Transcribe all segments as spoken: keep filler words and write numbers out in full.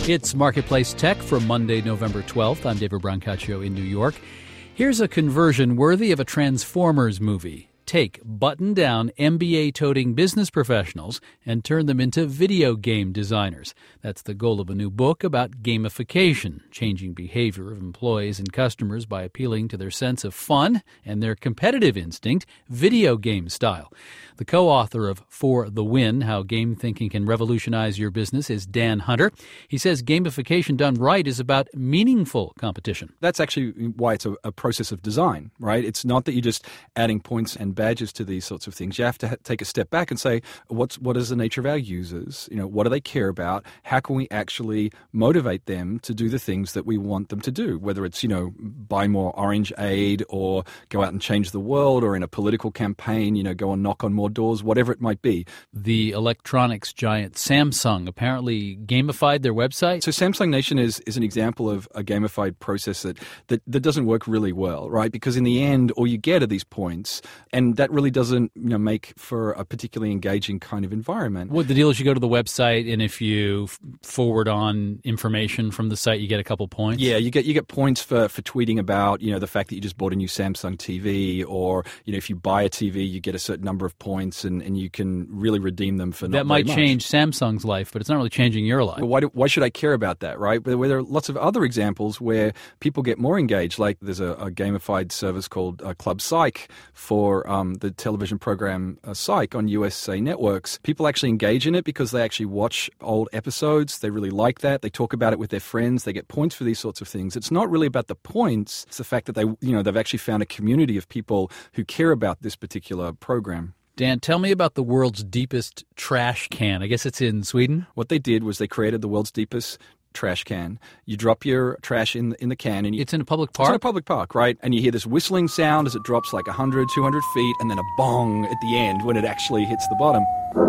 It's Marketplace Tech for Monday, November twelfth. I'm David Brancaccio in New York. Here's a conversion worthy of a Transformers movie. Take button-down M B A-toting business professionals and turn them into video game designers. That's the goal of a new book about gamification, changing behavior of employees and customers by appealing to their sense of fun and their competitive instinct, video game style. The co-author of For the Win, How Game Thinking Can Revolutionize Your Business, is Dan Hunter. He says gamification done right is about meaningful competition. That's actually why it's a, a process of design, right? It's not that you're just adding points and badges to these sorts of things. You have to ha- take a step back and say, what's what is the nature of our users? You know, what do they care about? How can we actually motivate them to do the things that we want them to do? Whether it's, you know, buy more Orange Aid or go out and change the world, or in a political campaign, you know, go and knock on more doors, whatever it might be. The electronics giant Samsung apparently gamified their website. So Samsung Nation is is an example of a gamified process that, that, that doesn't work really well, right? Because in the end, all you get are these points, and that really doesn't, you know, make for a particularly engaging kind of environment. What the deal is, you go to the website, and if you f- forward on information from the site, you get a couple points. Yeah, you get you get points for, for tweeting about, you know, the fact that you just bought a new Samsung T V, or, you know, if you buy a T V, you get a certain number of points, and, and you can really redeem them for not that might very much. change Samsung's life, but it's not really changing your life. Well, why do, why should I care about that, right? But there are lots of other examples where people get more engaged. Like there's a, a gamified service called uh, Club Psych for um, the television program uh, Psych on U S A networks. People actually engage in it because they actually watch old episodes. They really like that. They talk about it with their friends. They get points for these sorts of things. It's not really about the points. It's the fact that they, you know, they've actually found a community of people who care about this particular program. Dan, tell me about the world's deepest trash can. I guess it's in Sweden. What they did was they created the world's deepest trash can. You drop your trash in in the can, and you, it's in a public park. It's in a public park, right? And you hear this whistling sound as it drops like one hundred, two hundred feet, and then a bong at the end when it actually hits the bottom.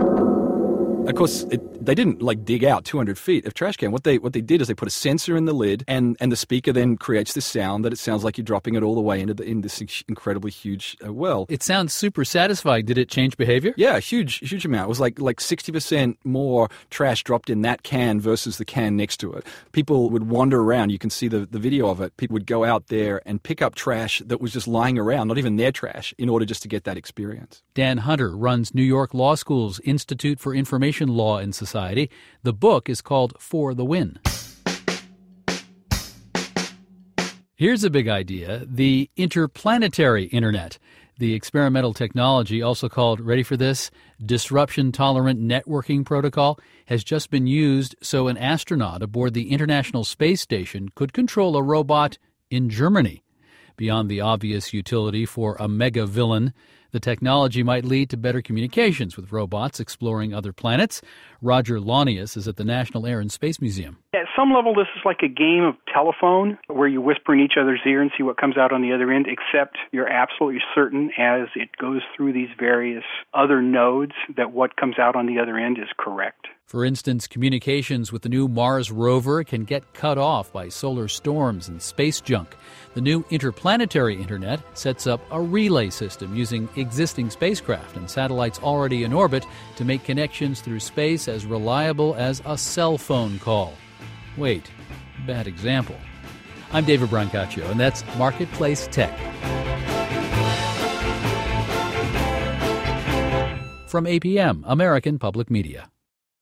Of course, it, they didn't like dig out two hundred feet of trash can. What they what they did is they put a sensor in the lid, and, and the speaker then creates this sound that it sounds like you're dropping it all the way into the, in this incredibly huge uh, well. It sounds super satisfying. Did it change behavior? Yeah, a huge huge amount. It was like like sixty percent more trash dropped in that can versus the can next to it. People would wander around. You can see the, the video of it. People would go out there and pick up trash that was just lying around, not even their trash, in order just to get that experience. Dan Hunter runs New York Law School's Institute for Information Law and Society. The book is called For the Win. Here's a big idea: the interplanetary internet. The experimental technology, also called, ready for this, disruption-tolerant networking protocol, has just been used so an astronaut aboard the International Space Station could control a robot in Germany. Beyond the obvious utility for a mega-villain, the technology might lead to better communications with robots exploring other planets. Roger Launius is at the National Air and Space Museum. At some level, this is like a game of telephone where you whisper in each other's ear and see what comes out on the other end, except you're absolutely certain as it goes through these various other nodes that what comes out on the other end is correct. For instance, communications with the new Mars rover can get cut off by solar storms and space junk. The new interplanetary internet sets up a relay system using existing spacecraft and satellites already in orbit to make connections through space as reliable as a cell phone call. Wait, bad example. I'm David Brancaccio, and that's Marketplace Tech. From A P M, American Public Media.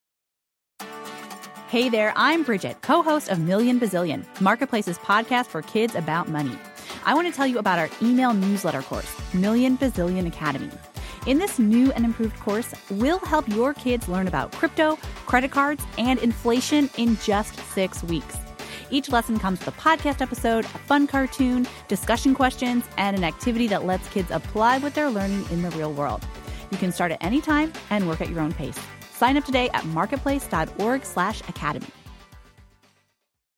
Hey there, I'm Bridget, co-host of Million Bazillion, Marketplace's podcast for kids about money. I want to tell you about our email newsletter course, Million Bazillion Academy. In this new and improved course, we'll help your kids learn about crypto, credit cards, and inflation in just six weeks. Each lesson comes with a podcast episode, a fun cartoon, discussion questions, and an activity that lets kids apply what they're learning in the real world. You can start at any time and work at your own pace. Sign up today at marketplace.org slash academy.